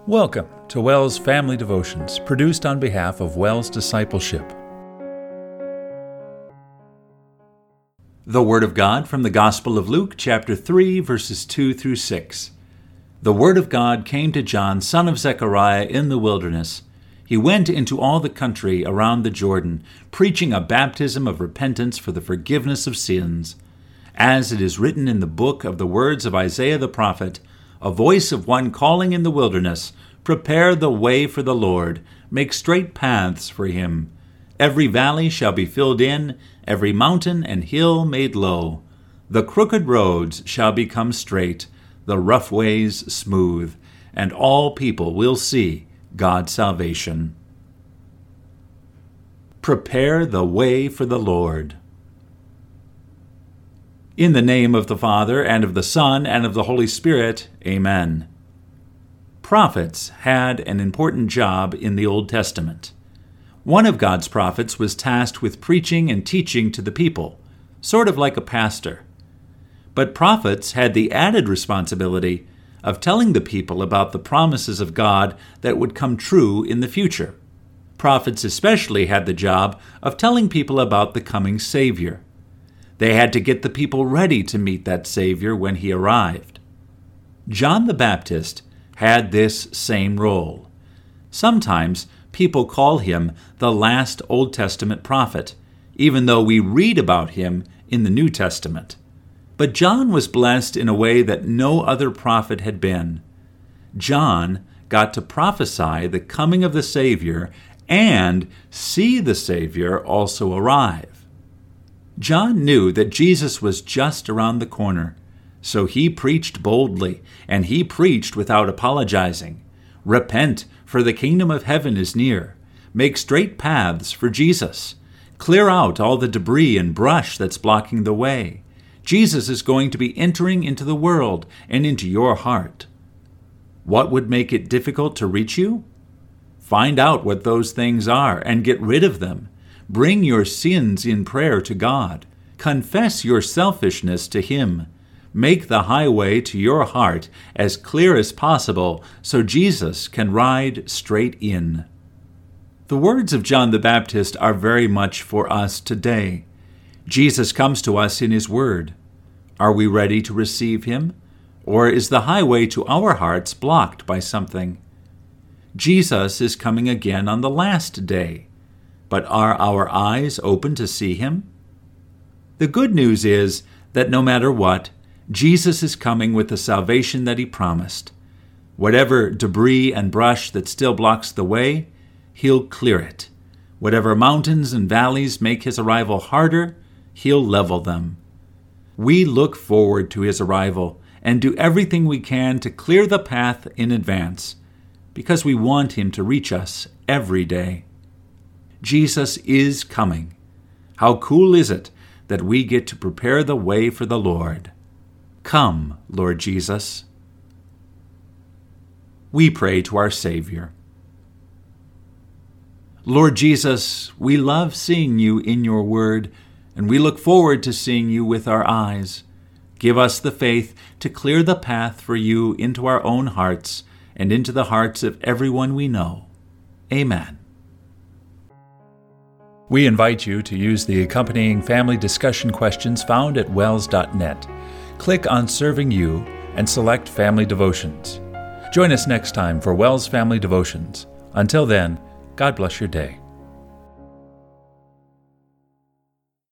Welcome to WELS Family Devotions, produced on behalf of WELS Discipleship. The Word of God from the Gospel of Luke, chapter 3, verses 2 through 6. The Word of God came to John, son of Zechariah, in the wilderness. He went into all the country around the Jordan, preaching a baptism of repentance for the forgiveness of sins. As it is written in the book of the words of Isaiah the prophet, a voice of one calling in the wilderness, "Prepare the way for the Lord, make straight paths for him. Every valley shall be filled in, every mountain and hill made low. The crooked roads shall become straight, the rough ways smooth, and all people will see God's salvation." Prepare the way for the Lord. In the name of the Father, and of the Son, and of the Holy Spirit, Amen. Prophets had an important job in the Old Testament. One of God's prophets was tasked with preaching and teaching to the people, sort of like a pastor. But prophets had the added responsibility of telling the people about the promises of God that would come true in the future. Prophets especially had the job of telling people about the coming Savior. They had to get the people ready to meet that Savior when he arrived. John the Baptist had this same role. Sometimes people call him the last Old Testament prophet, even though we read about him in the New Testament. But John was blessed in a way that no other prophet had been. John got to prophesy the coming of the Savior and see the Savior also arrive. John knew that Jesus was just around the corner, so he preached boldly, and he preached without apologizing. Repent, for the kingdom of heaven is near. Make straight paths for Jesus. Clear out all the debris and brush that's blocking the way. Jesus is going to be entering into the world and into your heart. What would make it difficult to reach you? Find out what those things are and get rid of them. Bring your sins in prayer to God. Confess your selfishness to Him. Make the highway to your heart as clear as possible so Jesus can ride straight in. The words of John the Baptist are very much for us today. Jesus comes to us in His Word. Are we ready to receive Him? Or is the highway to our hearts blocked by something? Jesus is coming again on the last day. But are our eyes open to see Him? The good news is that no matter what, Jesus is coming with the salvation that He promised. Whatever debris and brush that still blocks the way, He'll clear it. Whatever mountains and valleys make His arrival harder, He'll level them. We look forward to His arrival and do everything we can to clear the path in advance, because we want Him to reach us every day. Jesus is coming. How cool is it that we get to prepare the way for the Lord? Come, Lord Jesus. We pray to our Savior. Lord Jesus, we love seeing You in Your Word, and we look forward to seeing You with our eyes. Give us the faith to clear the path for You into our own hearts and into the hearts of everyone we know. Amen. We invite you to use the accompanying family discussion questions found at wels.net. Click on Serving You and select Family Devotions. Join us next time for WELS Family Devotions. Until then, God bless your day.